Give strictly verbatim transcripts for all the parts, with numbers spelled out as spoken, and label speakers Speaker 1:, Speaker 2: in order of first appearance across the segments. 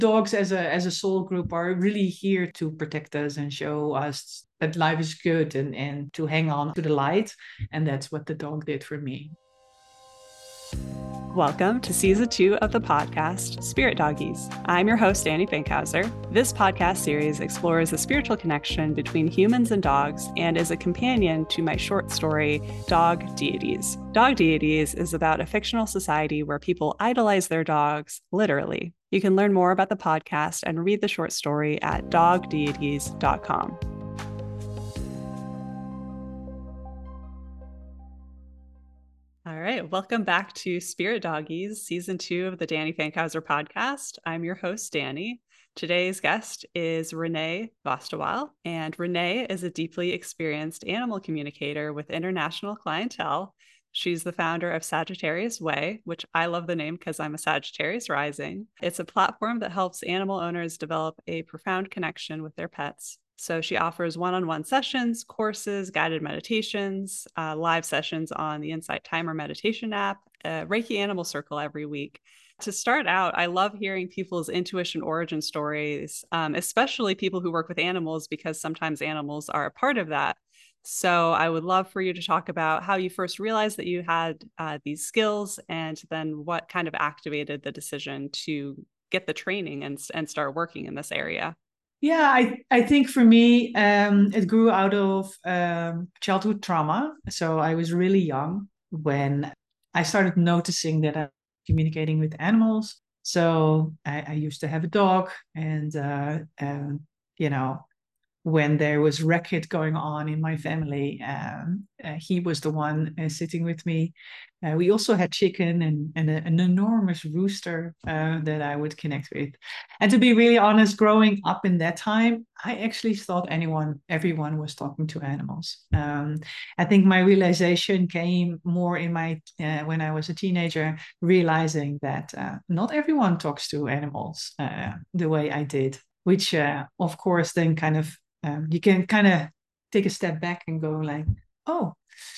Speaker 1: dogs as a as a soul group are really here to protect us and show us that life is good and, and to hang on to the light. And that's what the dog did for me.
Speaker 2: Welcome to season two of the podcast, Spirit Doggies. I'm your host, Danny Fankhauser. This podcast series explores the spiritual connection between humans and dogs and is a companion to my short story, Dog Deities. Dog Deities is about a fictional society where people idolize their dogs, literally. You can learn more about the podcast and read the short story at dog deities dot com. All right, welcome back to Spirit Doggies, season two of the Danny Fankhauser podcast. I'm your host, Danny. Today's guest is Renee Vostawal, and Renee is a deeply experienced animal communicator with international clientele. She's the founder of Sagittarius Way, which I love the name because I'm a Sagittarius rising. It's a platform that helps animal owners develop a profound connection with their pets. So she offers one-on-one sessions, courses, guided meditations, uh, live sessions on the Insight Timer meditation app, a Reiki Animal Circle every week. To start out, I love hearing people's intuition origin stories, um, especially people who work with animals, because sometimes animals are a part of that. So I would love for you to talk about how you first realized that you had uh, these skills, and then what kind of activated the decision to get the training and, and start working in this area.
Speaker 1: Yeah, I, I think for me, um, it grew out of um, childhood trauma. So I was really young when I started noticing that I'm communicating with animals. So I, I used to have a dog, and, uh, um, you know, when there was racket going on in my family, um, uh, he was the one uh, sitting with me. Uh, we also had chicken and, and a, an enormous rooster uh, that I would connect with. And to be really honest, growing up in that time, I actually thought anyone, everyone was talking to animals. Um, I think my realization came more in my uh, when I was a teenager, realizing that uh, not everyone talks to animals uh, the way I did, which uh, of course then kind of um, you can kind of take a step back and go like, oh.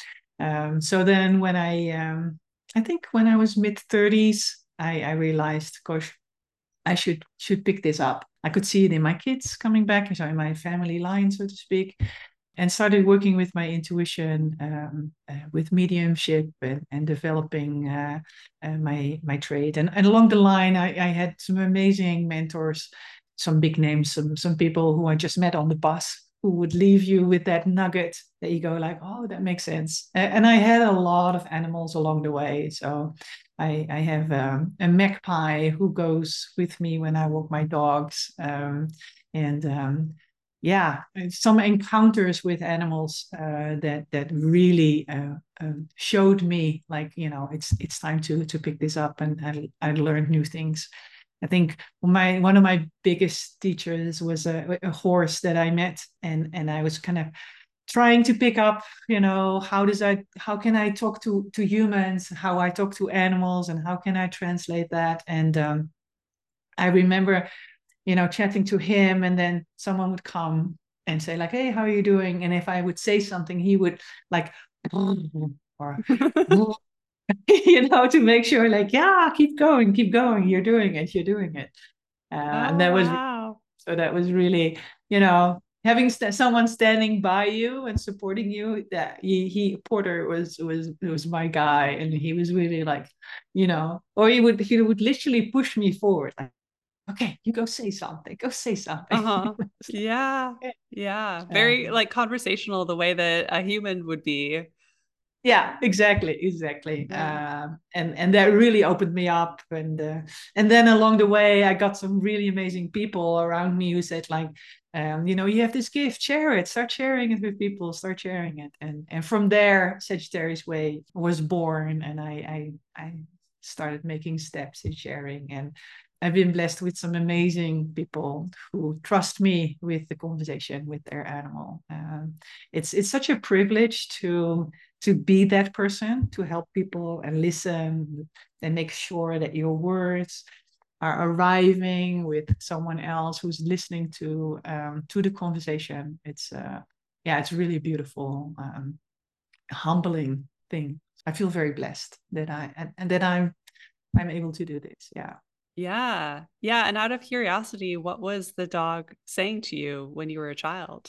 Speaker 1: Um, so then when I, um, I think when I was mid thirties, I, I realized, gosh, I should should pick this up. I could see it in my kids coming back, so in my family line, so to speak, and started working with my intuition, um, uh, with mediumship, and, and developing uh, uh, my my trade. And, and along the line, I, I had some amazing mentors, some big names, some some people who I just met on the bus, who would leave you with that nugget that you go like, oh, that makes sense. And I had a lot of animals along the way. So I, I have um, a magpie who goes with me when I walk my dogs. Um, and um, yeah, some encounters with animals uh, that that really uh, uh, showed me like, you know, it's it's time to to pick this up, and I, I learned new things. I think my one of my biggest teachers was a, a horse that I met, and and I was kind of trying to pick up, you know, how does I how can I talk to to humans, how I talk to animals, and how can I translate that? And um, I remember, you know, chatting to him, and then someone would come and say like, hey, how are you doing? And if I would say something, he would like or you know, to make sure like, yeah, keep going, keep going, you're doing it, you're doing it. Uh, and
Speaker 2: Oh,
Speaker 1: that was
Speaker 2: wow.
Speaker 1: so that was really, you know, having st- someone standing by you and supporting you. That he, he Porter was was was my guy, and he was really like, you know, or he would he would literally push me forward, like, okay, you go say something, go say something.
Speaker 2: Uh-huh. Yeah. Yeah. Very
Speaker 1: um,
Speaker 2: like conversational, the way that a human would be.
Speaker 1: yeah, exactly, exactly.
Speaker 2: Yeah.
Speaker 1: Um, and and that really opened me up, and uh, and then along the way, I got some really amazing people around me who said like, um, you know, you have this gift, share it, start sharing it with people, start sharing it, and and from there, Sagittarius Way was born, and I I I started making steps in sharing, and I've been blessed with some amazing people who trust me with the conversation with their animal. Um, it's it's such a privilege to to be that person, to help people and listen and make sure that your words are arriving with someone else who's listening to um, to the conversation. It's uh, yeah, it's really beautiful, um, humbling thing. I feel very blessed that I and, and that I'm I'm able to do this. Yeah.
Speaker 2: Yeah. Yeah. And out of curiosity, what was the dog saying to you when you were a child?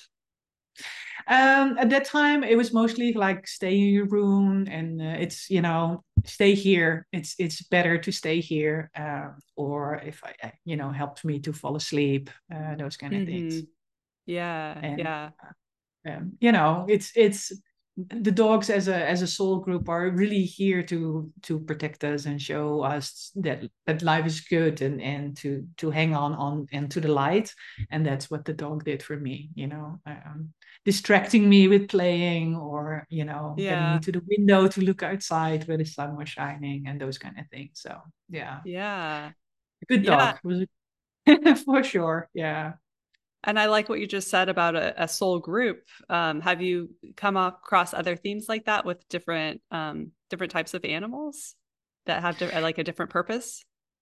Speaker 1: Um, at that time, it was mostly like stay in your room, and uh, it's you know stay here. It's it's better to stay here, um, or if I I- you know helped me to fall asleep, uh, those kind of
Speaker 2: Hmm.
Speaker 1: things.
Speaker 2: Yeah.
Speaker 1: And
Speaker 2: Yeah.
Speaker 1: um, you know it's it's the dogs as a as a soul group are really here to to protect us and show us that that life is good, and and to to hang on on and to the light. And that's what the dog did for me, you know um, distracting me with playing, or you know getting me
Speaker 2: Yeah.
Speaker 1: to the window to look outside where the sun was shining and those kind of things. So yeah,
Speaker 2: Yeah.
Speaker 1: a good
Speaker 2: Yeah.
Speaker 1: dog was for sure. Yeah.
Speaker 2: And I like what you just said about a, a soul group. Um, have you come across other themes like that with different um, different types of animals that have di- like a different purpose?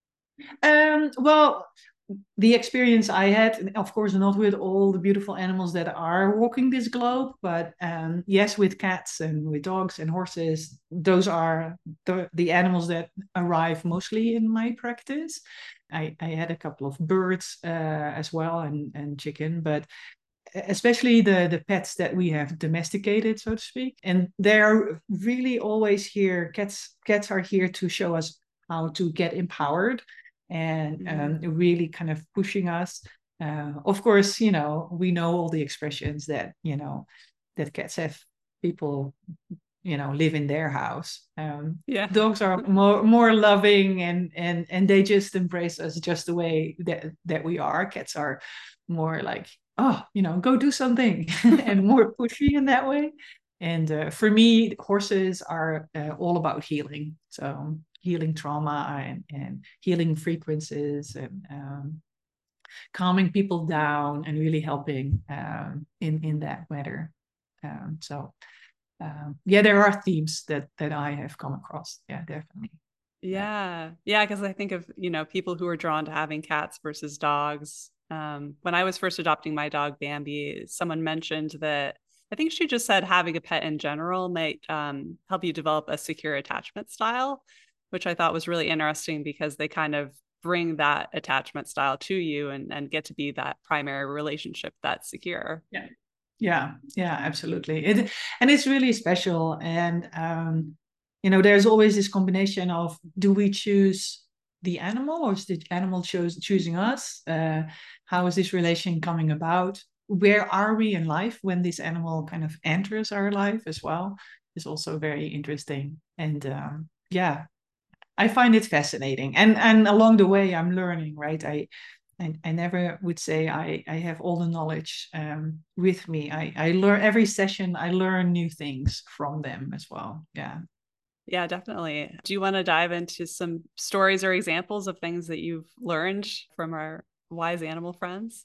Speaker 1: Um, well, the experience I had, of course, not with all the beautiful animals that are walking this globe, but um, yes, with cats and with dogs and horses. Those are the, the animals that arrive mostly in my practice. I, I had a couple of birds uh, as well, and, and chicken, but especially the, the pets that we have domesticated, so to speak. And they're really always here. Cats, cats are here to show us how to get empowered, and
Speaker 2: Mm.
Speaker 1: um, really kind of pushing us. Uh, of course, you know, we know all the expressions that, you know, that cats have people, you know, live in their house. Um,
Speaker 2: Yeah.
Speaker 1: dogs are more more loving, and and and they just embrace us just the way that that we are. Cats are more like, oh, you know, go do something, and more pushy in that way. And uh, for me, horses are uh, all about healing. So healing trauma, and, and healing frequencies, and um, calming people down, and really helping um, in in that matter. Um, so um, yeah, there are themes that that I have come across. Yeah, definitely. Yeah.
Speaker 2: Yeah. Yeah. Because I think of, you know, people who are drawn to having cats versus dogs. Um, when I was first adopting my dog, Bambi, someone mentioned that I think she just said having a pet in general might um, help you develop a secure attachment style, which I thought was really interesting because they kind of bring that attachment style to you and, and get to be that primary relationship that's secure.
Speaker 1: Yeah. Yeah. Yeah. Absolutely. It and it's really special. And um, you know, there's always this combination of, do we choose the animal, or is the animal choose choosing us? Uh, how is this relation coming about? Where are we in life when this animal kind of enters our life as well? Is also very interesting. And um, yeah, I find it fascinating. And and along the way, I'm learning, right? I I, I never would say I, I have all the knowledge um, with me. I, I learn every session, I learn new things from them as well. Yeah.
Speaker 2: Yeah, definitely. Do you want to dive into some stories or examples of things that you've learned from our wise animal friends?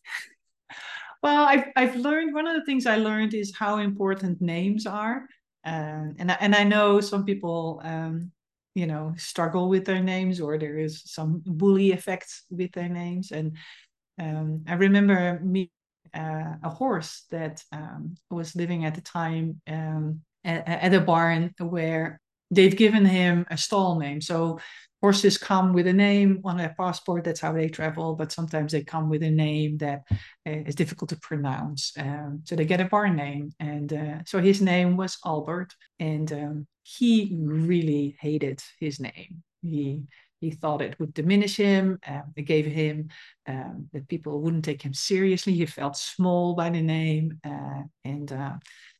Speaker 1: Well, I've, I've learned, one of the things I learned is how important names are. Um, and, I, and I know some people, um, you know, struggle with their names, or there is some bully effects with their names. And um, I remember me uh, a horse that um, was living at the time um, at, at a barn where they've given him a stall name. So horses come with a name on their passport. That's how they travel. But sometimes they come with a name that uh, is difficult to pronounce. Um, so they get a barn name. And uh, so his name was Albert. And um, he really hated his name. He he thought it would diminish him. Um, it gave him um, that people wouldn't take him seriously. He felt small by the name, uh, and uh,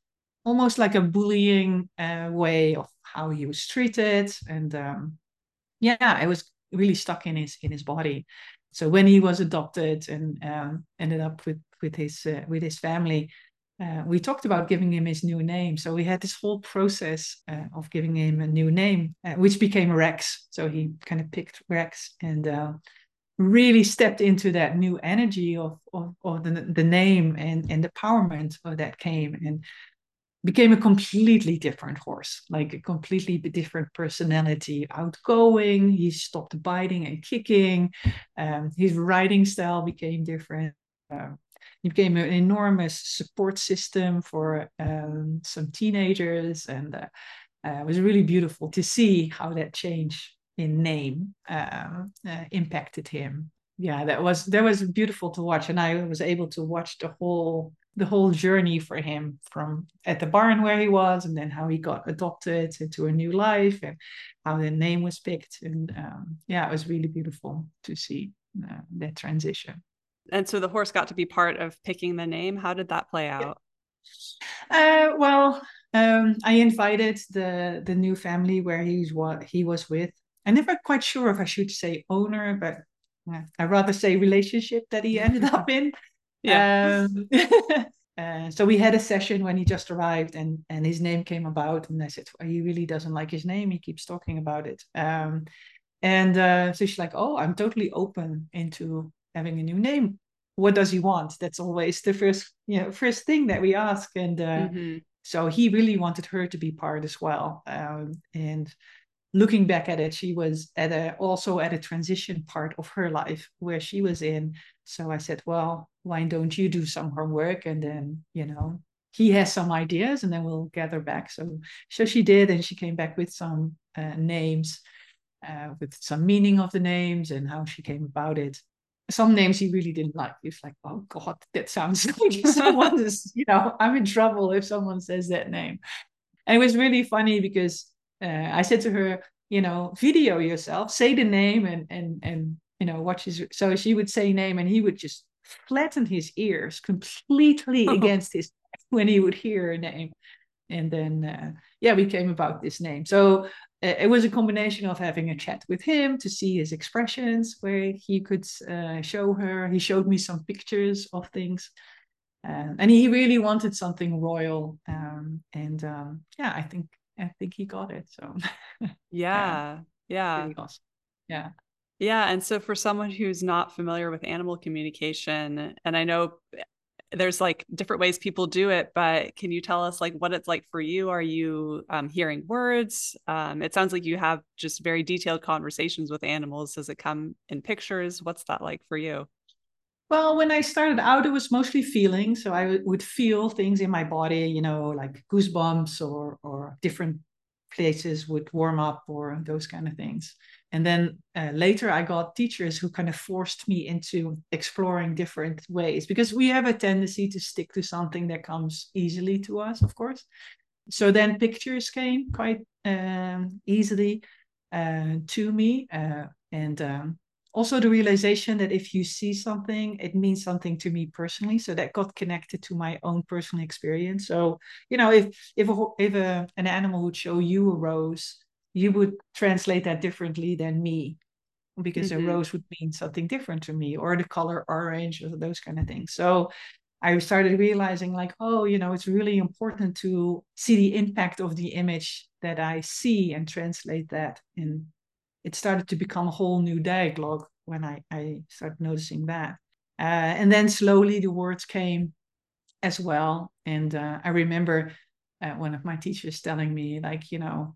Speaker 1: almost like a bullying uh, way of how he was treated. And um, yeah, it was really stuck in his in his body. So when he was adopted and um, ended up with with his uh, with his family, uh, we talked about giving him his new name. So we had this whole process uh, of giving him a new name, uh, which became Rex. So he kind of picked Rex, and uh, really stepped into that new energy of of, of the, the name, and and the empowerment of that came, and became a completely different horse, like a completely different personality, outgoing. He stopped biting and kicking. Um, his riding style became different. Uh, he became an enormous support system for um, some teenagers, and uh, uh, it was really beautiful to see how that changed in name um, uh, impacted him. Yeah, that was that was beautiful to watch, and I was able to watch the whole the whole journey for him from at the barn where he was, and then how he got adopted into a new life, and how the name was picked. And um, yeah, it was really beautiful to see uh, that transition.
Speaker 2: And so the horse got to be part of picking the name. How did that play out?
Speaker 1: Uh, well, um, I invited the the new family where he's what he was with. I'm never quite sure if I should say owner, but uh, I'd rather say relationship that he ended up in.
Speaker 2: Yeah.
Speaker 1: Um, uh, so we had a session when he just arrived, and and his name came about, and I said, well, he really doesn't like his name. He keeps talking about it. Um, and uh, so she's like, oh, I'm totally open into having a new name. What does he want? That's always the first, you know, first thing that we ask. And uh,
Speaker 2: Mm-hmm.
Speaker 1: so he really wanted her to be part as well. Um, and looking back at it, she was at a also at a transition part of her life where she was in. So I said, well, why don't you do some homework, and then, you know, he has some ideas, and then we'll gather back. So so she did, and she came back with some uh, names, uh, with some meaning of the names and how she came about it. Some names he really didn't like. He was like, oh God, that sounds like someone is, you know, I'm in trouble if someone says that name. And it was really funny because uh, I said to her, you know, video yourself, say the name, and and and you know, watch his. So she would say name, and he would just flatten his ears completely against his when he would hear a name. And then uh, yeah, we came about this name. So uh, it was a combination of having a chat with him to see his expressions, where he could uh, show her. He showed me some pictures of things. Um, and he really wanted something royal, um, and um, yeah, I think I think he got it. So yeah,
Speaker 2: Yeah. Yeah.
Speaker 1: really awesome. Yeah.
Speaker 2: Yeah. And so for someone who's not familiar with animal communication, and I know there's like different ways people do it, but can you tell us like what it's like for you? Are you um, hearing words? Um, it sounds like you have just very detailed conversations with animals. Does it come in pictures? What's that like for you?
Speaker 1: Well, when I started out, it was mostly feeling. So I w- would feel things in my body, you know, like goosebumps, or or different places would warm up, or those kind of things. And then uh, later, I got teachers who kind of forced me into exploring different ways, because we have a tendency to stick to something that comes easily to us, of course. So then pictures came quite um, easily uh, to me, uh, and um, also the realization that if you see something, it means something to me personally. So that got connected to my own personal experience. So, you know, if if a, if a, an animal would show you a rose, you would translate that differently than me, because a
Speaker 2: Mm-hmm.
Speaker 1: rose would mean something different to me, or the color orange, or those kind of things. So I started realizing, like, oh, you know, it's really important to see the impact of the image that I see and translate that. And it started to become a whole new dialogue when I, I started noticing that. Uh, and then slowly the words came as well. And uh, I remember uh, one of my teachers telling me, like, you know,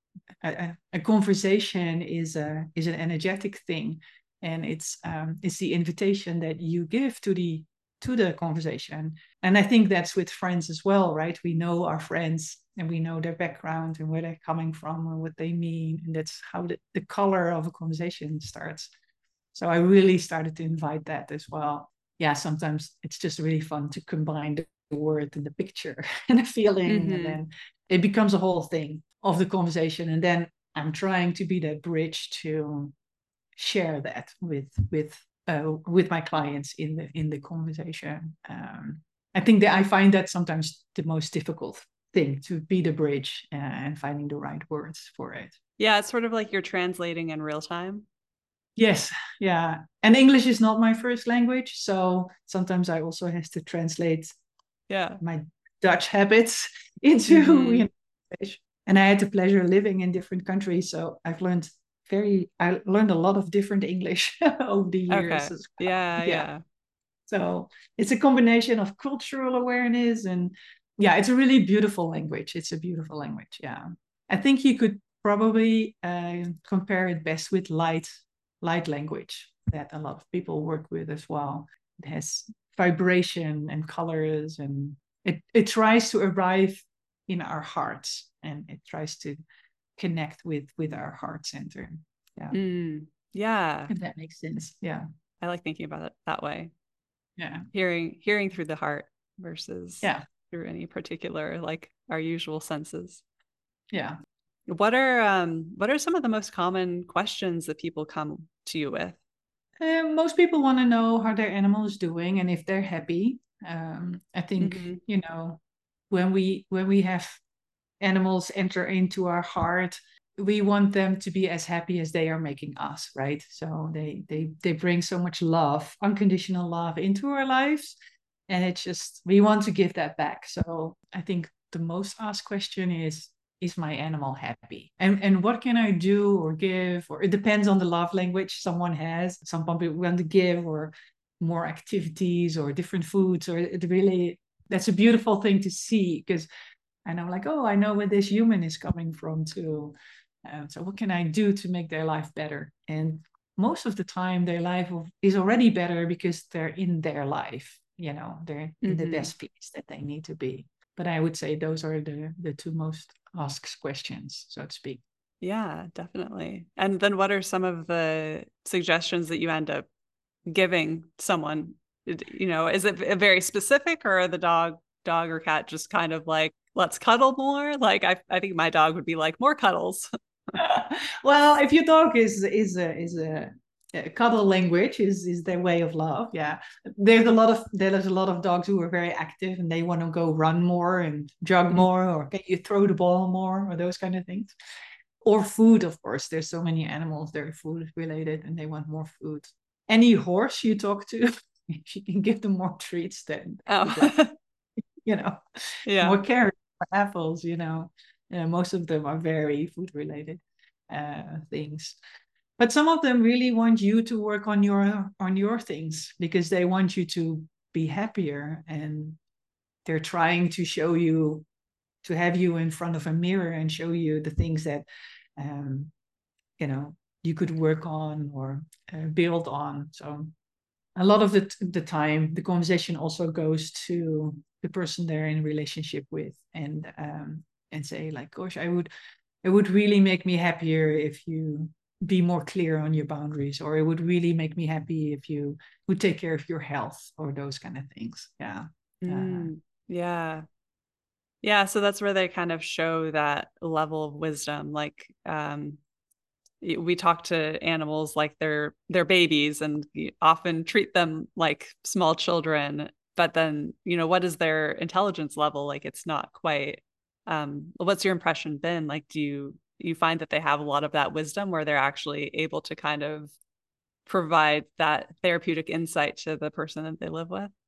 Speaker 1: a, a conversation is a is an energetic thing, and it's um, it's the invitation that you give to the to the conversation. And I think that's with friends as well, right? We know our friends, and we know their background and where they're coming from and what they mean, and that's how the, the color of a conversation starts. So I really started to invite that as well. Yeah, sometimes it's just really fun to combine the word and the picture and the feeling, and
Speaker 2: Mm-hmm.
Speaker 1: then it becomes a whole thing of the conversation. And then I'm trying to be that bridge to share that with with uh, with my clients in the in the conversation. Um, I think that I find that sometimes the most difficult thing, to be the bridge uh, and finding the right words for it.
Speaker 2: Yeah, it's sort of like you're translating in real time.
Speaker 1: Yes, yeah. And English is not my first language, so sometimes I also have to translate
Speaker 2: Yeah.
Speaker 1: my Dutch habits into, you
Speaker 2: Mm-hmm.
Speaker 1: know, English. And I had the pleasure of living in different countries, so I've learned very I learned a lot of different English over the years
Speaker 2: Okay.
Speaker 1: as well.
Speaker 2: Yeah,
Speaker 1: Yeah.
Speaker 2: yeah.
Speaker 1: So it's a combination of cultural awareness, and yeah, it's a really beautiful language. It's a beautiful language. Yeah. I think you could probably uh, compare it best with light light language that a lot of people work with as well. It has vibration and colors, and it, it tries to arrive in our hearts, and it tries to connect with with our heart center. Yeah.
Speaker 2: Mm, yeah.
Speaker 1: If that makes sense. Yeah.
Speaker 2: I like thinking about it that way.
Speaker 1: Yeah.
Speaker 2: Hearing hearing through the heart versus
Speaker 1: Yeah.
Speaker 2: through any particular, like our usual senses.
Speaker 1: Yeah.
Speaker 2: What are um what are some of the most common questions that people come to you with?
Speaker 1: Uh, most people want to know how their animal is doing and if they're happy. Um, I think,
Speaker 2: Mm-hmm.
Speaker 1: you know, when we when we have animals enter into our heart, we want them to be as happy as they are making us, right? So they they they bring so much love, unconditional love into our lives, and it's just we want to give that back. So I think the most asked question is is my animal happy, and and what can I do or give, or it depends on the love language someone has. Some people want to give or more activities or different foods, or it really, that's a beautiful thing to see, because and I'm like, oh, I know where this human is coming from too. Um, so what can I do to make their life better? And most of the time, their life is already better because they're in their life. You know, they're in the
Speaker 2: Mm-hmm.
Speaker 1: best place that they need to be. But I would say those are the the two most asked questions, so to speak.
Speaker 2: Yeah, definitely. And then what are some of the suggestions that you end up giving someone? You know, is it very specific, or are the dog dog or cat just kind of like, let's cuddle more? Like I I think my dog would be like, more cuddles.
Speaker 1: Well, if your dog is is a is a, a cuddle language is is their way of love, yeah. There's a lot of there's a lot of dogs who are very active and they want to go run more and jog more, or can you throw the ball more, or those kind of things. Or food, of course. There's so many animals that are food related and they want more food. Any horse you talk to, you can give them more treats than would like,
Speaker 2: Oh,
Speaker 1: you know,
Speaker 2: yeah.
Speaker 1: more carrots, more apples, you know. Uh, most of them are very food related uh, things. But some of them really want you to work on your on your things because they want you to be happier, and they're trying to show you, to have you in front of a mirror and show you the things that um, you know you could work on or uh, build on. So a lot of the, t- the time the conversation also goes to the person they're in a relationship with, and um, and say like, gosh, i would it would really make me happier if you be more clear on your boundaries, or it would really make me happy if you would take care of your health, or those kind of things. Yeah. uh,
Speaker 2: Mm, yeah. Yeah, so that's where they kind of show that level of wisdom. Like, um, we talk to animals like they're they're babies, and often treat them like small children. But then, you know, what is their intelligence level? Like, it's not quite. Um, what's your impression been? Like, do you you find that they have a lot of that wisdom, where they're actually able to kind of provide that therapeutic insight to the person that they live with?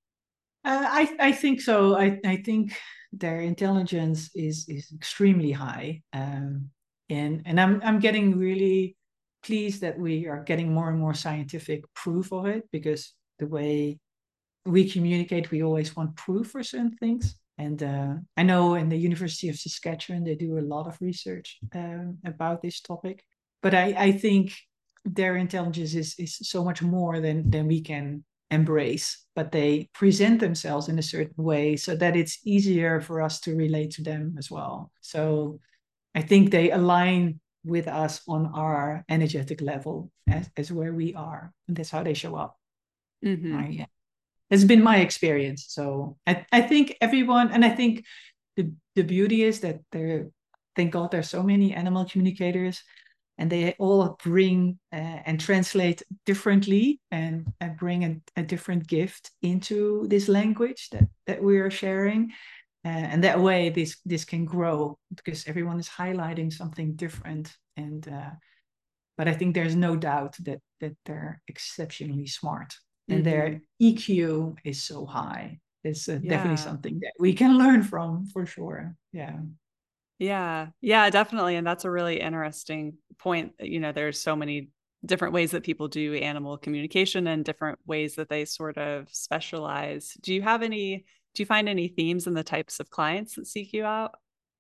Speaker 1: Uh, I I think so. I I think their intelligence is is extremely high, um, and and I'm I'm getting really pleased that we are getting more and more scientific proof of it, because the way we communicate, we always want proof for certain things. And uh, I know in the University of Saskatchewan they do a lot of research um, about this topic, but I I think their intelligence is is so much more than than we can embrace, but they present themselves in a certain way so that it's easier for us to relate to them as well. So I think they align with us on our energetic level as, as where we are. And that's how they show up.
Speaker 2: Mm-hmm.
Speaker 1: Right. Yeah. It's been my experience. So I, I think everyone, and I think the, the beauty is that there, thank God there's so many animal communicators, and they all bring uh, and translate differently, and, and bring a, a different gift into this language that, that we are sharing. Uh, and that way this this can grow because everyone is highlighting something different. And uh, but I think there's no doubt that that they're exceptionally smart, and
Speaker 2: Mm-hmm.
Speaker 1: their E Q is so high. It's uh, definitely
Speaker 2: Yeah.
Speaker 1: something that we can learn from for sure. Yeah.
Speaker 2: Yeah. Yeah, definitely. And that's a really interesting point. You know, there's so many different ways that people do animal communication, and different ways that they sort of specialize. Do you have any, do you find any themes in the types of clients that seek you out?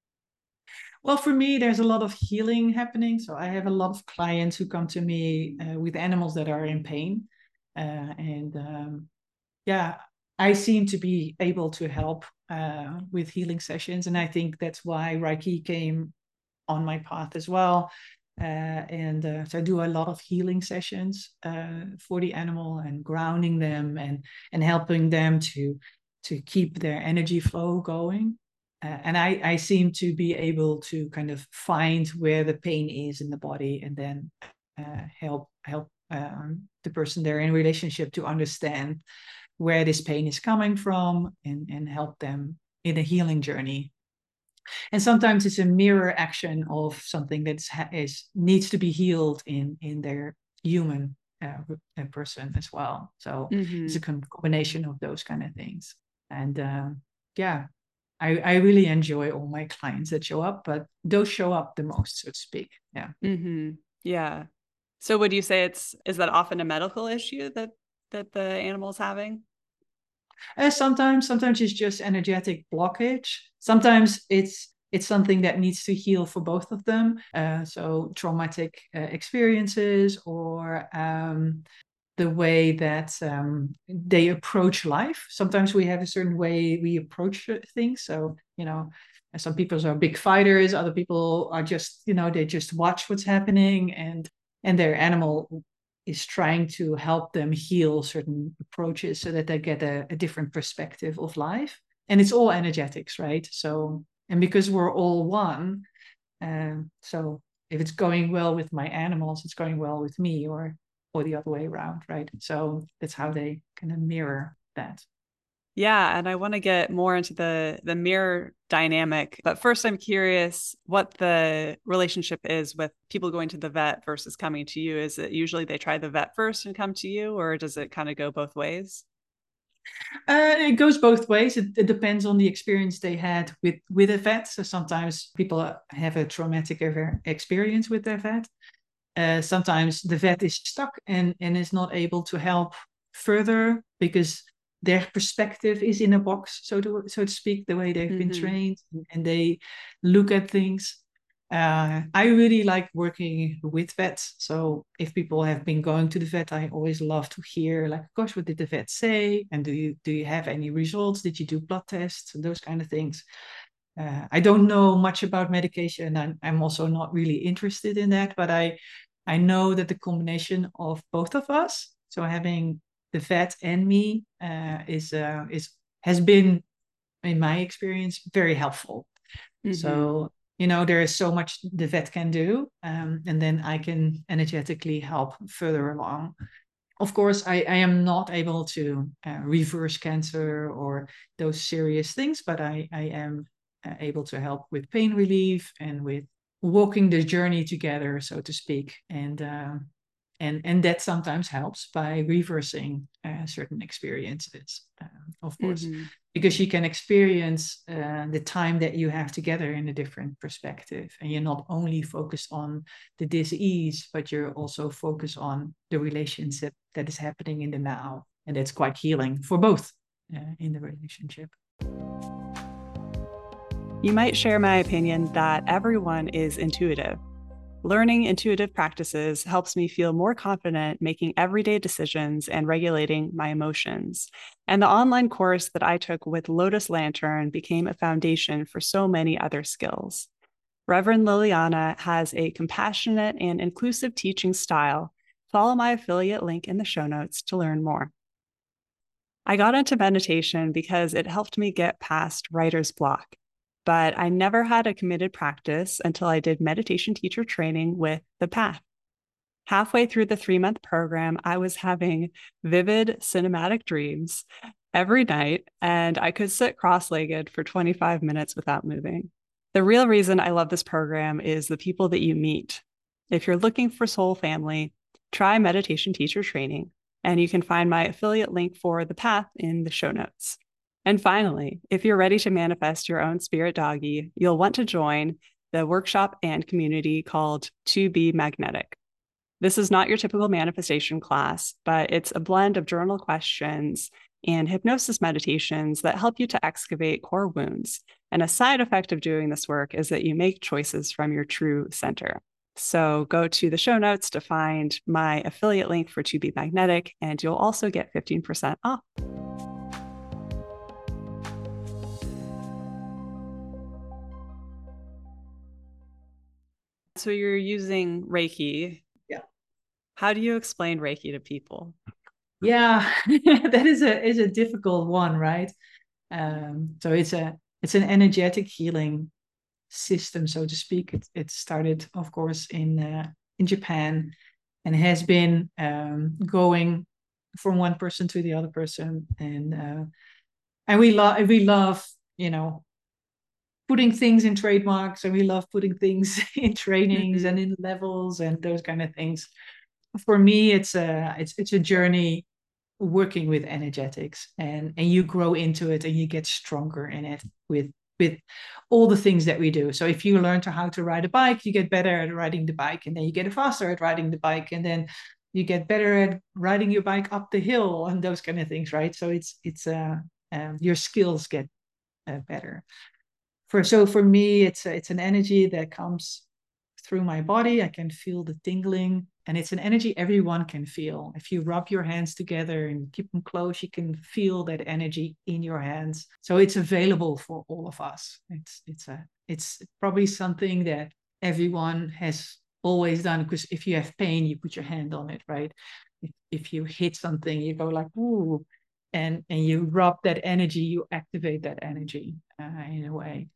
Speaker 1: Well, for me, there's a lot of healing happening. So I have a lot of clients who come to me uh, with animals that are in pain, uh, and um, yeah, I seem to be able to help uh, with healing sessions, and I think that's why Reiki came on my path as well. Uh, and uh, so I do a lot of healing sessions uh, for the animal and grounding them and and helping them to to keep their energy flow going. Uh, and I, I seem to be able to kind of find where the pain is in the body and then uh, help help um, the person they're in relationship to understand where this pain is coming from and, and help them in a healing journey. And sometimes it's a mirror action of something that is needs to be healed in in their human uh, person as well. So mm-hmm. It's a combination of those kind of things. And uh, yeah, I, I really enjoy all my clients that show up, but those show up the most, so to speak. Yeah.
Speaker 2: Mm-hmm. Yeah. So would you say it's, is that often a medical issue that, that the animal's having?
Speaker 1: Uh, sometimes, sometimes it's just energetic blockage. Sometimes it's it's something that needs to heal for both of them. Uh, so traumatic uh, experiences or um, the way that um, they approach life. Sometimes we have a certain way we approach things. So, you know, some people are big fighters. Other people are just, you know, they just watch what's happening and and their animal is trying to help them heal certain approaches so that they get a, a different perspective of life. And it's all energetics, right? So, and because we're all one, um, so if it's going well with my animals, it's going well with me, or or the other way around, right? So that's how they kind of mirror that.
Speaker 2: Yeah, and I want to get more into the the mirror dynamic, but first I'm curious what the relationship is with people going to the vet versus coming to you. Is it usually they try the vet first and come to you, or does it kind of go both ways?
Speaker 1: Uh, it goes both ways. It, it depends on the experience they had with with a vet. So sometimes people have a traumatic experience with their vet. Uh, sometimes the vet is stuck and and is not able to help further because their perspective is in a box, so to so to speak, the way they've mm-hmm. been trained, and they look at things. Uh, I really like working with vets. So if people have been going to the vet, I always love to hear, like, gosh, what did the vet say? And do you do you have any results? Did you do blood tests? And those kind of things. Uh, I don't know much about medication, and I'm also not really interested in that. But I I know that the combination of both of us, so having the vet and me, uh, is uh, is has been, in my experience, very helpful. Mm-hmm. So, you know, there is so much the vet can do, um, and then I can energetically help further along. Of course, I, I am not able to uh, reverse cancer or those serious things, but I, I am uh, able to help with pain relief and with walking the journey together, so to speak. And uh, and and that sometimes helps by reversing uh, certain experiences, uh, of course, mm-hmm. because you can experience uh, the time that you have together in a different perspective, and you're not only focused on the disease, but you're also focused on the relationship that is happening in the now, and that's quite healing for both uh, in the relationship.
Speaker 2: You might share my opinion that everyone is intuitive. Learning intuitive practices helps me feel more confident making everyday decisions and regulating my emotions. And the online course that I took with Lotus Lantern became a foundation for so many other skills. Reverend Liliana has a compassionate and inclusive teaching style. Follow my affiliate link in the show notes to learn more. I got into meditation because it helped me get past writer's block. But I never had a committed practice until I did meditation teacher training with The Path. Halfway through the three-month program, I was having vivid cinematic dreams every night, and I could sit cross-legged for twenty-five minutes without moving. The real reason I love this program is the people that you meet. If you're looking for soul family, try meditation teacher training, and you can find my affiliate link for The Path in the show notes. And finally, if you're ready to manifest your own spirit doggy, you'll want to join the workshop and community called To Be Magnetic. This is not your typical manifestation class, but it's a blend of journal questions and hypnosis meditations that help you to excavate core wounds. And a side effect of doing this work is that you make choices from your true center. So go to the show notes to find my affiliate link for To Be Magnetic, and you'll also get fifteen percent off. So you're using Reiki.
Speaker 1: Yeah.
Speaker 2: How do you explain Reiki to people?
Speaker 1: Yeah, that is a is a difficult one, right? Um, so it's a it's an energetic healing system, so to speak. It it started, of course, in uh, in Japan, and has been um, going from one person to the other person, and uh, and we love we love you know putting things in trademarks, and we love putting things in trainings
Speaker 2: Mm-hmm.
Speaker 1: and in levels and those kind of things. For me, it's a it's it's a journey working with energetics, and and you grow into it and you get stronger in it with with all the things that we do. So if you learn to how to ride a bike, you get better at riding the bike, and then you get faster at riding the bike, and then you get better at riding your bike up the hill and those kind of things, right? So it's it's uh um, your skills get uh, better. For so for me, it's a, it's an energy that comes through my body. I can feel the tingling, and it's an energy everyone can feel. If you rub your hands together and keep them close, you can feel that energy in your hands. So it's available for all of us. It's it's a it's probably something that everyone has always done, because if you have pain, you put your hand on it, right? If, if you hit something, you go like, ooh, and and you rub that energy, you activate that energy uh, in a way.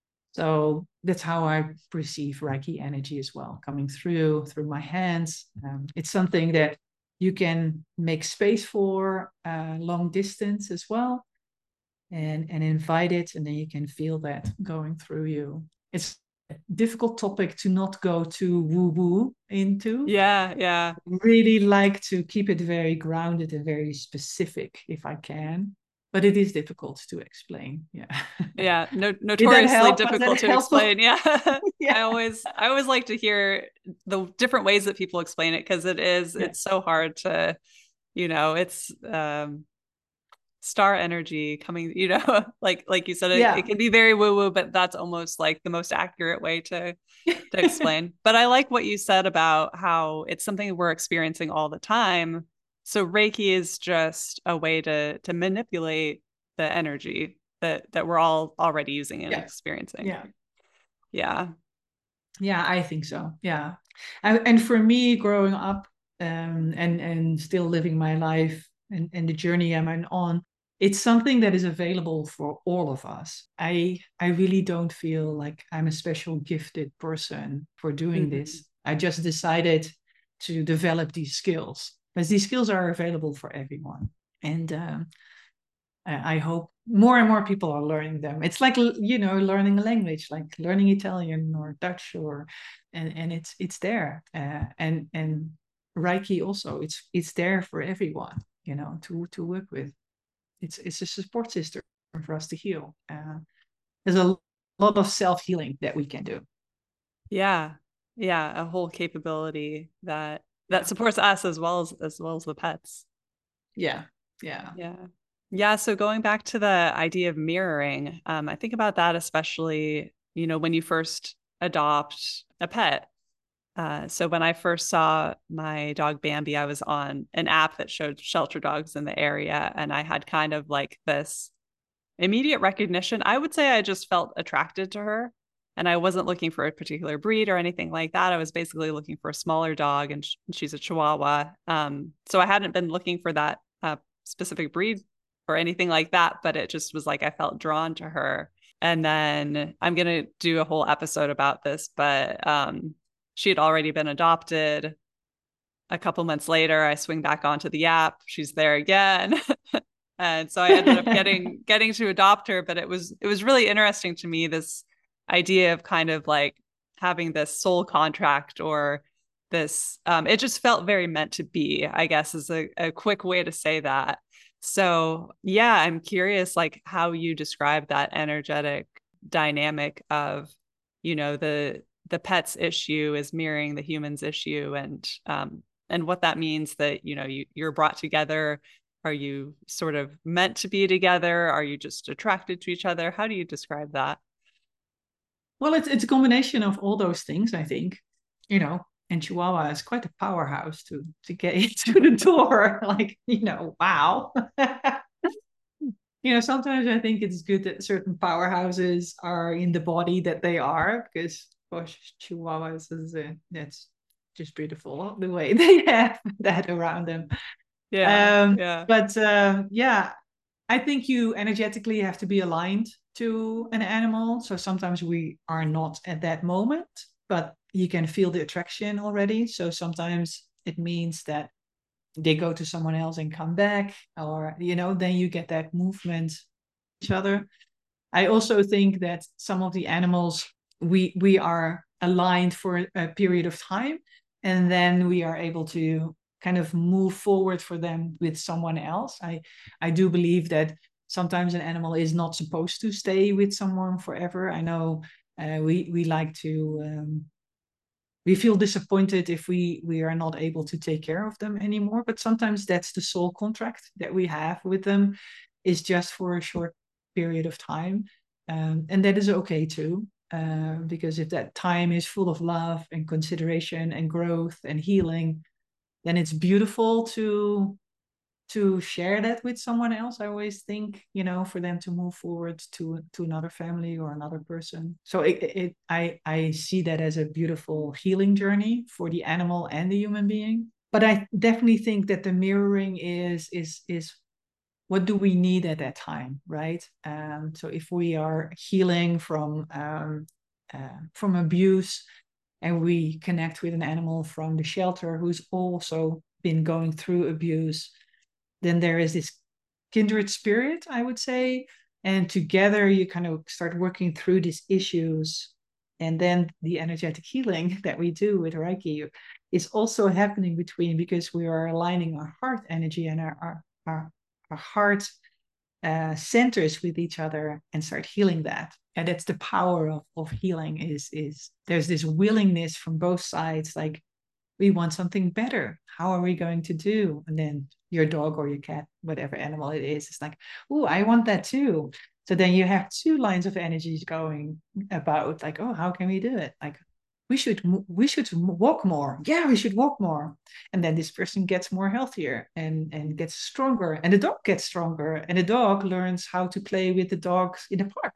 Speaker 1: So that's how I perceive Reiki energy as well, coming through through my hands. Um, it's something that you can make space for uh, long distance as well, and and invite it, and then you can feel that going through you. It's a difficult topic to not go too woo woo into.
Speaker 2: Yeah, yeah.
Speaker 1: Really like to keep it very grounded and very specific if I can, but it is difficult to explain. Yeah.
Speaker 2: Yeah, no,
Speaker 1: Did that
Speaker 2: notoriously
Speaker 1: help? Was
Speaker 2: difficult
Speaker 1: that
Speaker 2: to
Speaker 1: helpful?
Speaker 2: explain. Yeah.
Speaker 1: Yeah.
Speaker 2: I always I always like to hear the different ways that people explain it, because it is
Speaker 1: Yeah.
Speaker 2: it's so hard to, you know, it's um star energy coming, you know, like like you said, it,
Speaker 1: Yeah.
Speaker 2: it can be very woo-woo, but that's almost like the most accurate way to to explain. But I like what you said about how it's something we're experiencing all the time. So Reiki is just a way to to manipulate the energy that that we're all already using and
Speaker 1: Yeah.
Speaker 2: experiencing.
Speaker 1: Yeah.
Speaker 2: Yeah.
Speaker 1: Yeah, I think so. Yeah. And, and for me, growing up um, and and still living my life, and, and the journey I'm on, it's something that is available for all of us. I I really don't feel like I'm a special gifted person for doing
Speaker 2: Mm-hmm.
Speaker 1: this. I just decided to develop these skills, because these skills are available for everyone. And um, I hope more and more people are learning them. It's like, you know, learning a language, like learning Italian or Dutch, or and and it's it's there. Uh, and and Reiki also, it's it's there for everyone, you know, to to work with. It's it's a support system for us to heal. Uh, there's a lot of self healing that we can do.
Speaker 2: Yeah. Yeah, a whole capability that that
Speaker 1: Yeah,
Speaker 2: supports us as well as as well as the pets.
Speaker 1: yeah, yeah,
Speaker 2: Yeah. Yeah. So going back to the idea of mirroring, um, I think about that especially, you know, when you first adopt a pet. Uh, so when I first saw my dog Bambi, I was on an app that showed shelter dogs in the area, and I had kind of like this immediate recognition. I would say I just felt attracted to her, and I wasn't looking for a particular breed or anything like that. I was basically looking for a smaller dog, and sh- she's a Chihuahua. Um, so I hadn't been looking for that uh, specific breed or anything like that, but it just was like I felt drawn to her. And then I'm gonna do a whole episode about this, but um, she had already been adopted. A couple months later, I swing back onto the app. She's there again. And so I ended up getting getting to adopt her, but it was it was really interesting to me, this idea of kind of like having this soul contract, or this um it just felt very meant to be, I guess, is a, a quick way to say that. So yeah, I'm curious like how you describe that energetic dynamic of, you know, the the pet's issue is mirroring the human's issue, and um and what that means, that, you know, you you're brought together. Are you sort of meant to be together? Are you just attracted to each other? How do you describe that?
Speaker 1: Well, it's it's a combination of all those things, I think. You know, and Chihuahua is quite a powerhouse to to get into the door. Like, you know, wow. You know, sometimes I think it's good that certain powerhouses are in the body that they are, because gosh, Chihuahuas is uh, that's just beautiful the way they have that around them.
Speaker 2: Yeah.
Speaker 1: Um,
Speaker 2: Yeah.
Speaker 1: but uh, yeah, I think you energetically have to be aligned to an animal. So sometimes we are not at that moment, but you can feel the attraction already. So sometimes it means that they go to someone else and come back, or, you know, then you get that movement each other. I also think that some of the animals, we we are aligned for a period of time, and then we are able to kind of move forward for them with someone else. I I do believe that sometimes an animal is not supposed to stay with someone forever. I know uh, we we like to um, we feel disappointed if we we are not able to take care of them anymore. But sometimes that's the soul contract that we have with them, is just for a short period of time, um, and that is okay too. Uh, because if that time is full of love and consideration and growth and healing, then it's beautiful to to share that with someone else. I always think, you know, for them to move forward to to another family or another person. So it, it I I see that as a beautiful healing journey for the animal and the human being. But I definitely think that the mirroring is is is what do we need at that time, right? Um, so if we are healing from um, uh, from abuse, and we connect with an animal from the shelter who's also been going through abuse, then there is this kindred spirit, I would say. And together you kind of start working through these issues. And then the energetic healing that we do with Reiki is also happening between, because we are aligning our heart energy and our, our, our, our heart uh, centers with each other, and start healing that. And that's the power of, of healing, is, is there's this willingness from both sides, like, we want something better. How are we going to do? And then your dog or your cat, whatever animal it is, it's like, oh, I want that too. So then you have two lines of energies going about, like, oh, how can we do it? Like, we should we should walk more. Yeah, we should walk more. And then this person gets more healthier and and gets stronger, and the dog gets stronger, and the dog learns how to play with the dogs in the park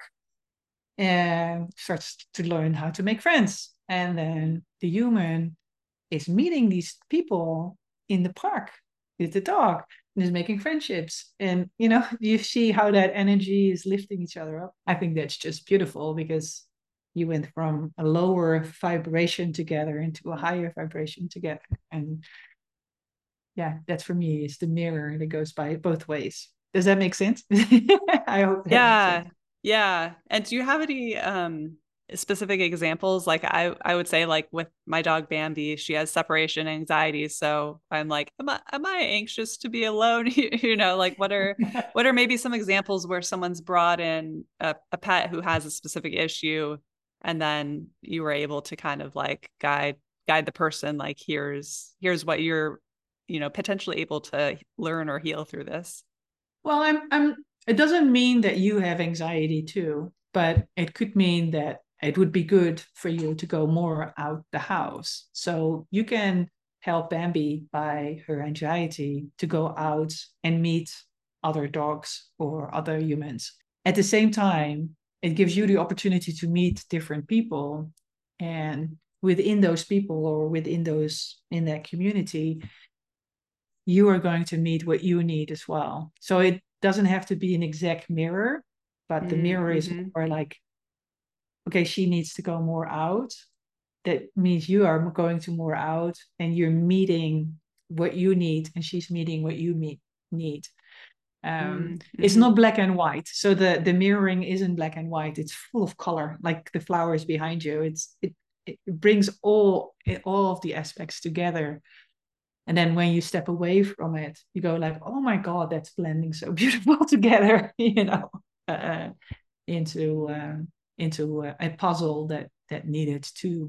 Speaker 1: and starts to learn how to make friends. And then the human is meeting these people in the park with the dog, and is making friendships. And, you know, you see how that energy is lifting each other up. I think that's just beautiful, because you went from a lower vibration together into a higher vibration together. And yeah, that's, for me, is the mirror that goes by both ways. Does that make sense? I hope that makes
Speaker 2: Yeah.
Speaker 1: sense.
Speaker 2: Yeah. And do you have any um specific examples? Like I I would say, like with my dog Bambi, she has separation anxiety. So I'm like, am I am I anxious to be alone? You know, like what are what are maybe some examples where someone's brought in a, a pet who has a specific issue, and then you were able to kind of like guide guide the person, like here's here's what you're, you know, potentially able to learn or heal through this.
Speaker 1: Well, I'm, I'm, it doesn't mean that you have anxiety too, but it could mean that it would be good for you to go more out the house. So you can help Bambi by her anxiety to go out and meet other dogs or other humans. At the same time, it gives you the opportunity to meet different people. And within those people, or within those, in that community, you are going to meet what you need as well. So it doesn't have to be an exact mirror, but the mirror is
Speaker 2: Mm-hmm.
Speaker 1: more like, okay, she needs to go more out. That means you are going to more out, and you're meeting what you need, and she's meeting what you meet, need. Um, it's
Speaker 2: Mm-hmm.
Speaker 1: not black and white. So the, the mirroring isn't black and white. It's full of color, like the flowers behind you. It's, it, it brings all, all of the aspects together. And then when you step away from it, you go like, oh my God, that's blending so beautiful together, you know, uh, into uh, into uh, a puzzle that that needed to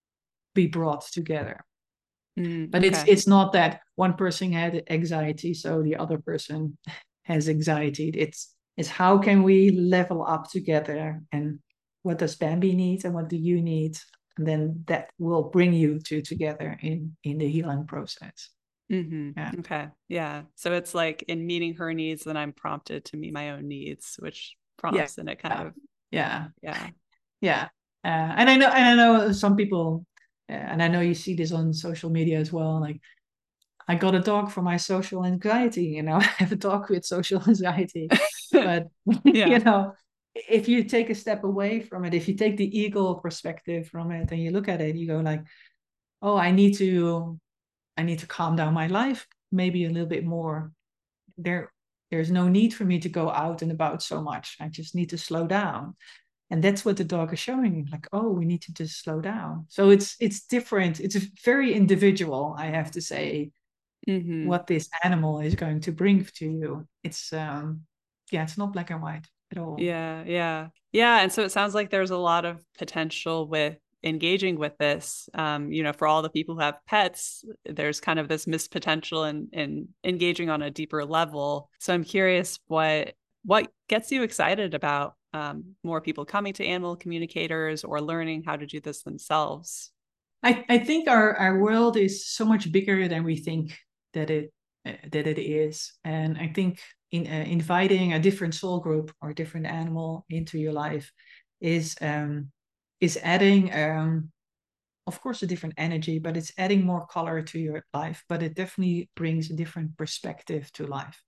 Speaker 1: be brought together.
Speaker 2: Mm,
Speaker 1: But it's
Speaker 2: okay.
Speaker 1: it's not that one person had anxiety, so the other person has anxiety. It's it's how can we level up together, and what does Bambi need, and what do you need? And then that will bring you two together in in the healing process. Yeah.
Speaker 2: Mm-hmm. Okay. Yeah. So it's like in meeting her needs, then I'm prompted to meet my own needs, which
Speaker 1: Yeah.
Speaker 2: prompts and it kind of,
Speaker 1: Yeah.
Speaker 2: yeah.
Speaker 1: Yeah. Uh, and I know, and I know some people, uh, and I know you see this on social media as well. Like, I got a dog for my social anxiety. You know, I have a dog with social anxiety. But you
Speaker 2: Yeah.
Speaker 1: know, if you take a step away from it, if you take the eagle perspective from it, and you look at it, you go like, oh, I need to, I need to calm down my life maybe a little bit more. There, there's no need for me to go out and about so much. I just need to slow down. And that's what the dog is showing you, like, oh, we need to just slow down. So it's it's different. It's very individual, I have to say,
Speaker 2: Mm-hmm.
Speaker 1: what this animal is going to bring to you. It's um yeah, it's not black and white at all.
Speaker 2: Yeah, yeah. Yeah. And so it sounds like there's a lot of potential with engaging with this. Um, you know, for all the people who have pets, there's kind of this missed potential in in engaging on a deeper level. So I'm curious what what gets you excited about um, more people coming to animal communicators or learning how to do this themselves.
Speaker 1: I, I think our, our world is so much bigger than we think that it uh, that it is. And I think in uh, inviting a different soul group or a different animal into your life is um is adding um of course a different energy, but it's adding more color to your life, but it definitely brings a different perspective to life.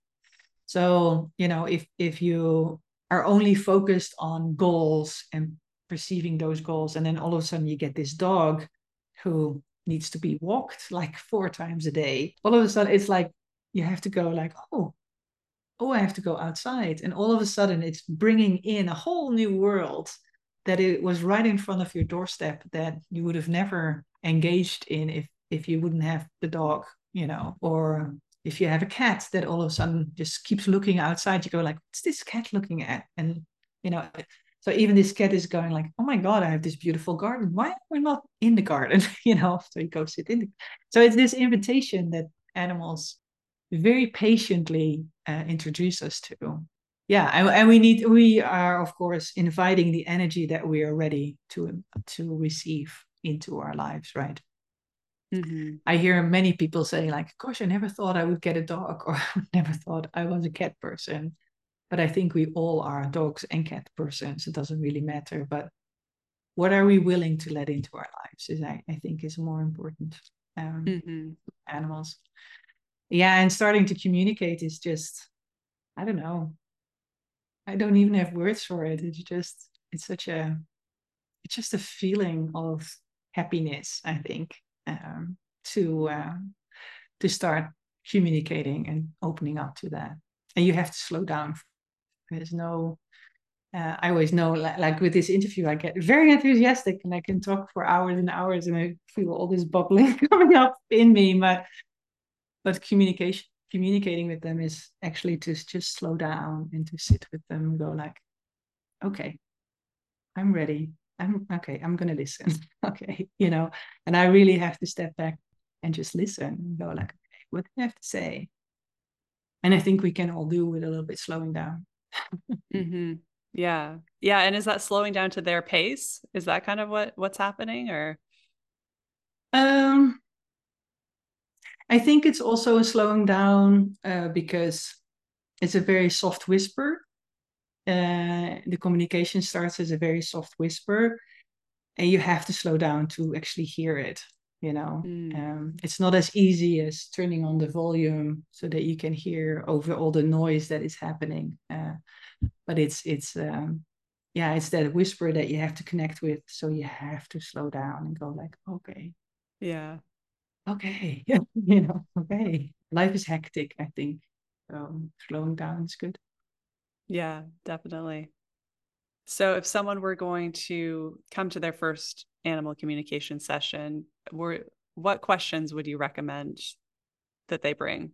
Speaker 1: So, you know, if if you are only focused on goals and perceiving those goals, and then all of a sudden you get this dog who needs to be walked like four times a day, all of a sudden it's like you have to go like, oh, oh, I have to go outside. And all of a sudden it's bringing in a whole new world that it was right in front of your doorstep that you would have never engaged in if if you wouldn't have the dog, you know, or if you have a cat that all of a sudden just keeps looking outside, you go like, what's this cat looking at? And you know, so even this cat is going like, oh my God, I have this beautiful garden. Why are we not in the garden? You know, so you go sit in the so it's this invitation that animals very patiently uh, introduce us to. Yeah, and, and we need we are of course inviting the energy that we are ready to to receive into our lives, right?
Speaker 2: Mm-hmm.
Speaker 1: I hear many people say like, "Gosh, I never thought I would get a dog, or I never thought I was a cat person." But I think we all are dogs and cat persons. It doesn't really matter. But what are we willing to let into our lives is, I, I think, is more important. Um,
Speaker 2: Mm-hmm.
Speaker 1: animals. Yeah, and starting to communicate is just, I don't know. I don't even have words for it. It's just, it's such a, it's just a feeling of happiness, I think, um, to uh, to start communicating and opening up to that. And you have to slow down. There's no, uh, I always know, like, like with this interview, I get very enthusiastic and I can talk for hours and hours, and I feel all this bubbling coming up in me. But but communication, communicating with them is actually to just slow down and to sit with them and go like, okay, I'm ready. I'm okay. I'm gonna listen. Okay, you know, and I really have to step back and just listen and go like, okay, what do I have to say? And I think we can all do with a little bit slowing down.
Speaker 2: Mm-hmm. Yeah. Yeah. And is that slowing down to their pace? Is that kind of what what's happening or?
Speaker 1: Um, I think it's also a slowing down uh, because it's a very soft whisper. Uh, the communication starts as a very soft whisper, and you have to slow down to actually hear it. You know,
Speaker 2: Mm.
Speaker 1: um, it's not as easy as turning on the volume so that you can hear over all the noise that is happening. Uh, but it's it's um, yeah, it's that whisper that you have to connect with. So you have to slow down and go like, okay,
Speaker 2: Yeah.
Speaker 1: okay, you know, okay. Life is hectic, I think. So slowing down is good.
Speaker 2: Yeah, definitely. So if someone were going to come to their first animal communication session, were what questions would you recommend that they bring?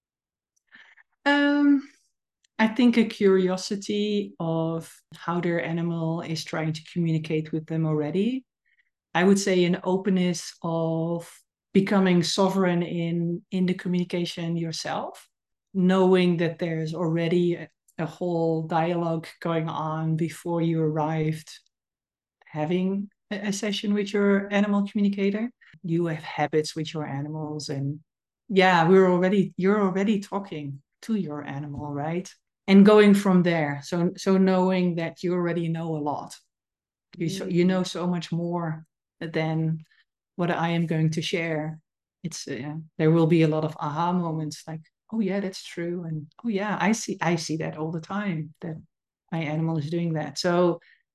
Speaker 1: Um, I think a curiosity of how their animal is trying to communicate with them already. I would say an openness of becoming sovereign in in the communication yourself, knowing that there's already a, a whole dialogue going on before you arrived having a, a session with your animal communicator. You have habits with your animals, and yeah, we're already you're already talking to your animal, right? And going from there. So so knowing that you already know a lot. You so, you know so much more than what I am going to share. It's uh, there will be a lot of aha moments, like, oh yeah, that's true, and oh yeah, I see I see that all the time, that my animal is doing that. So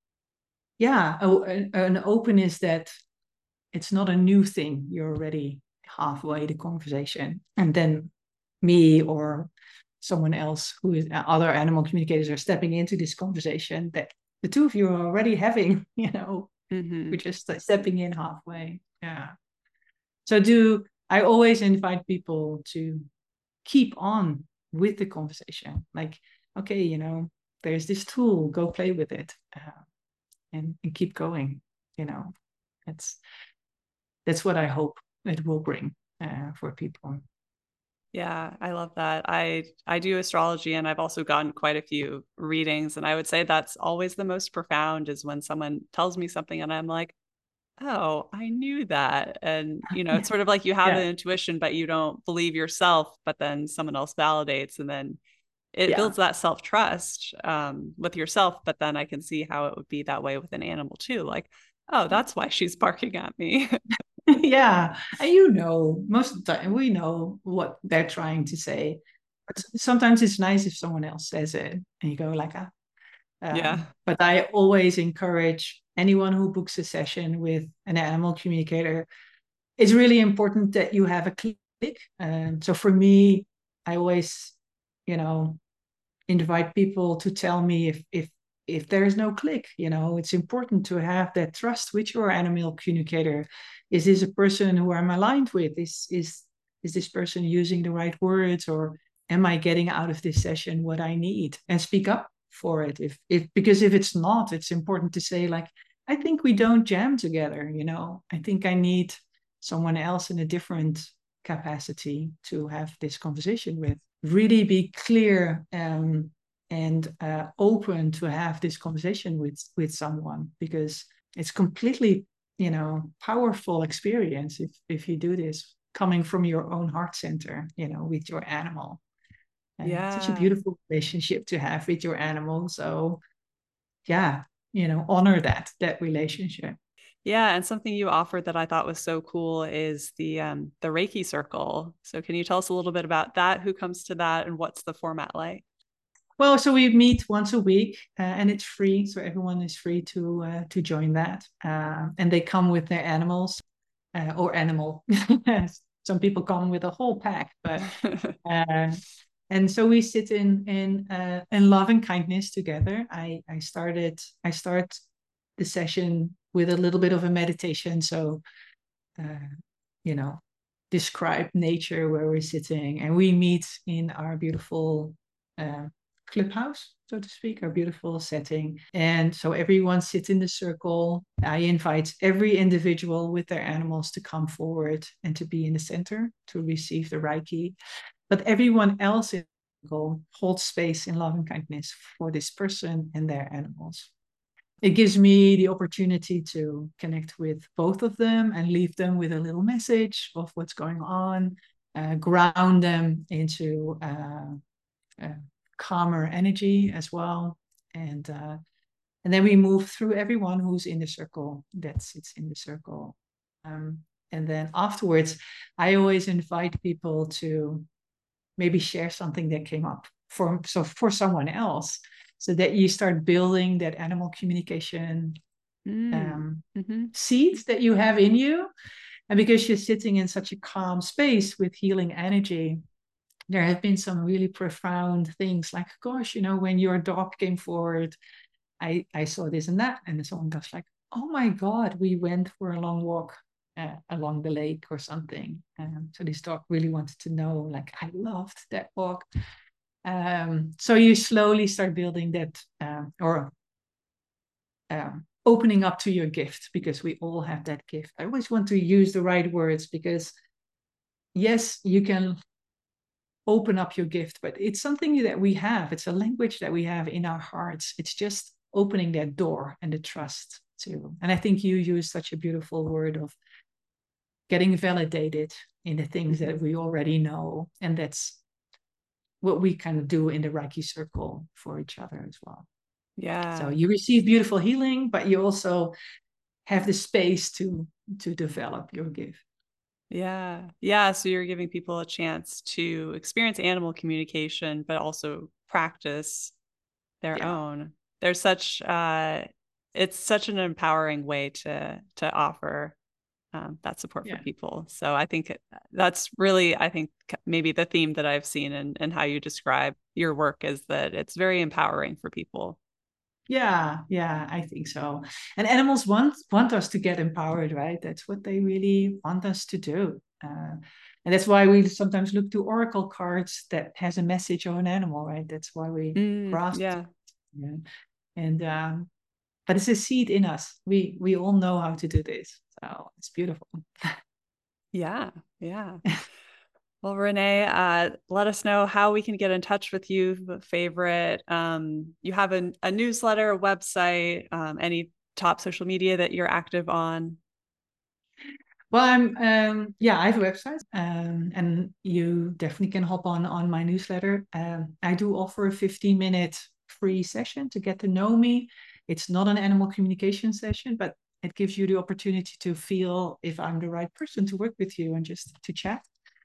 Speaker 1: yeah, a, a, an openness that it's not a new thing. You're already halfway the conversation, and then me or someone else who is other animal communicators are stepping into this conversation that the two of you are already having, you know,
Speaker 2: Mm-hmm.
Speaker 1: we're just like stepping in halfway. Yeah. So do I always invite people to keep on with the conversation. Like, okay, you know, there's this tool, go play with it, uh, and, and keep going. You know, that's that's what I hope it will bring uh, for people.
Speaker 2: Yeah, I love that. I I do astrology and I've also gotten quite a few readings, and I would say that's always the most profound is when someone tells me something and I'm like, "Oh, I knew that." And you know, it's sort of like you have
Speaker 1: Yeah,
Speaker 2: an intuition but you don't believe yourself, but then someone else validates, and then it
Speaker 1: yeah,
Speaker 2: builds that self-trust um, with yourself, but then I can see how it would be that way with an animal too. Like, "Oh,
Speaker 1: yeah.
Speaker 2: that's why she's barking at me."
Speaker 1: Yeah, and you know, most of the time we know what they're trying to say, but sometimes it's nice if someone else says it and you go like, ah.
Speaker 2: Yeah.
Speaker 1: Um, but I always encourage anyone who books a session with an animal communicator. It's really important that you have a click. And so for me, I always, you know, invite people to tell me if if if there is no click. You know, it's important to have that trust with your animal communicator. Is this a person who I'm aligned with? Is is is this person using the right words, or am I getting out of this session what I need? And speak up for it. If if because if it's not, it's important to say like, I think we don't jam together. You know, I think I need someone else in a different capacity to have this conversation with. Really be clear um, and uh, open to have this conversation with with someone, because it's completely, you know, powerful experience if if you do this coming from your own heart center, you know, with your animal. And it's such a
Speaker 2: Yeah.
Speaker 1: beautiful relationship to have with your animal. So yeah, you know, honor that that relationship.
Speaker 2: Yeah, and something you offered that I thought was so cool is the um the Reiki circle. So can you tell us a little bit about that? Who comes to that and what's the format like?
Speaker 1: Well, so we meet once a week, uh, and it's free, so everyone is free to uh, to join that. Uh, and they come with their animals, uh, or animal. Some people come with a whole pack, but uh, and so we sit in in uh, in love and kindness together. I I started I start the session with a little bit of a meditation, so uh, you know, describe nature where we're sitting, and we meet in our beautiful uh, clubhouse, so to speak, our beautiful setting. And so everyone sits in the circle. I invite every individual with their animals to come forward and to be in the center to receive the Reiki. But everyone else in the circle holds space in love and kindness for this person and their animals. It gives me the opportunity to connect with both of them and leave them with a little message of what's going on, uh, ground them into uh, uh, calmer energy as well. And uh, and then we move through everyone who's in the circle that sits in the circle. Um, and then afterwards, I always invite people to maybe share something that came up for so for someone else, so that you start building that animal communication
Speaker 2: Mm.
Speaker 1: um,
Speaker 2: Mm-hmm.
Speaker 1: seeds that you have in you. And because you're sitting in such a calm space with healing energy, there have been some really profound things like, gosh, you know, when your dog came forward, i i saw this and that, and someone goes like, oh my god, we went for a long walk uh, along the lake or something, um, so this dog really wanted to know, like, I loved that walk. Um, so you slowly start building that, um, or um, opening up to your gift, because we all have that gift. I always want to use the right words, because yes, you can open up your gift, but it's something that we have. It's a language that we have in our hearts. It's just opening that door and the trust to. And I think you use such a beautiful word of getting validated in the things
Speaker 2: Mm-hmm.
Speaker 1: that we already know. And that's what we kind of do in the Reiki circle for each other as well.
Speaker 2: Yeah.
Speaker 1: So you receive beautiful healing, but you also have the space to to develop your gift.
Speaker 2: Yeah. Yeah. So you're giving people a chance to experience animal communication, but also practice their
Speaker 1: Yeah.
Speaker 2: own. There's such uh it's such an empowering way to to offer um, that support for
Speaker 1: Yeah.
Speaker 2: people. So I think that's really, I think maybe the theme that I've seen and and how you describe your work is that it's very empowering for people.
Speaker 1: Yeah, yeah, I think so. And animals want want us to get empowered, right? That's what they really want us to do. Uh, and that's why we sometimes look to oracle cards that has a message of an animal, right? That's why we
Speaker 2: Mm,
Speaker 1: grasp.
Speaker 2: yeah.
Speaker 1: Yeah. And um, but it's a seed in us. We we all know how to do this, so it's beautiful.
Speaker 2: Yeah. Yeah. Well, Renee, uh, let us know how we can get in touch with you. Favorite, um, you have a, a newsletter, a website, um, any top social media that you're active on?
Speaker 1: Well, I'm um, yeah, I have a website, um, and you definitely can hop on on my newsletter. Um, I do offer a fifteen minute free session to get to know me. It's not an animal communication session, but it gives you the opportunity to feel if I'm the right person to work with you and just to chat.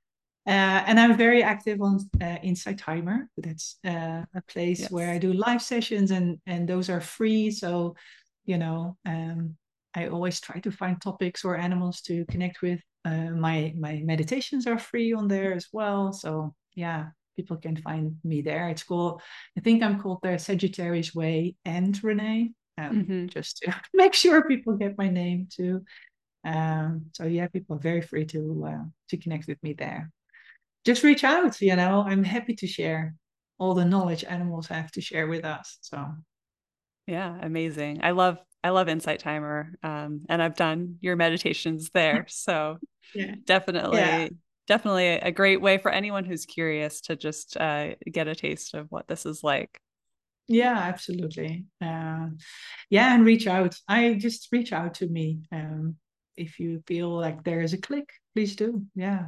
Speaker 1: Uh, and I'm very active on uh, Insight Timer. That's uh, a place where I
Speaker 2: Yes.
Speaker 1: do live sessions, and and those are free. So, you know, um, I always try to find topics or animals to connect with. Uh, my my meditations are free on there as well. So yeah, people can find me there. It's called. I think I'm called the Sagittarius Way and Renee. Um,
Speaker 2: Mm-hmm.
Speaker 1: just to make sure people get my name too. Um, so yeah, people are very free to uh, to connect with me there. Just reach out, you know, I'm happy to share all the knowledge animals have to share with us. So
Speaker 2: Yeah, amazing. I love I love Insight Timer, um, and I've done your meditations there. So
Speaker 1: yeah, yeah,
Speaker 2: definitely, definitely a great way for anyone who's curious to just uh, get a taste of what this is like.
Speaker 1: yeah, absolutely. Uh, yeah, and reach out. I just reach out to me. Um, if you feel like there is a click, please do. Yeah.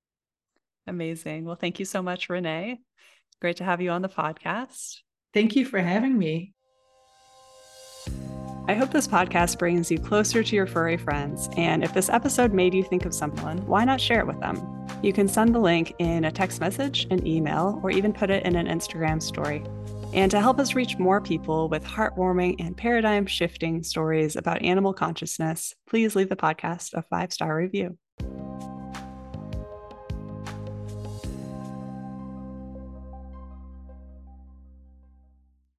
Speaker 2: Amazing. Well, thank you so much, Renee. Great to have you on the podcast.
Speaker 1: Thank you for having me.
Speaker 2: I hope this podcast brings you closer to your furry friends. And if this episode made you think of someone, why not share it with them? You can send the link in a text message, an email, or even put it in an Instagram story. And to help us reach more people with heartwarming and paradigm shifting stories about animal consciousness, please leave the podcast a five star review.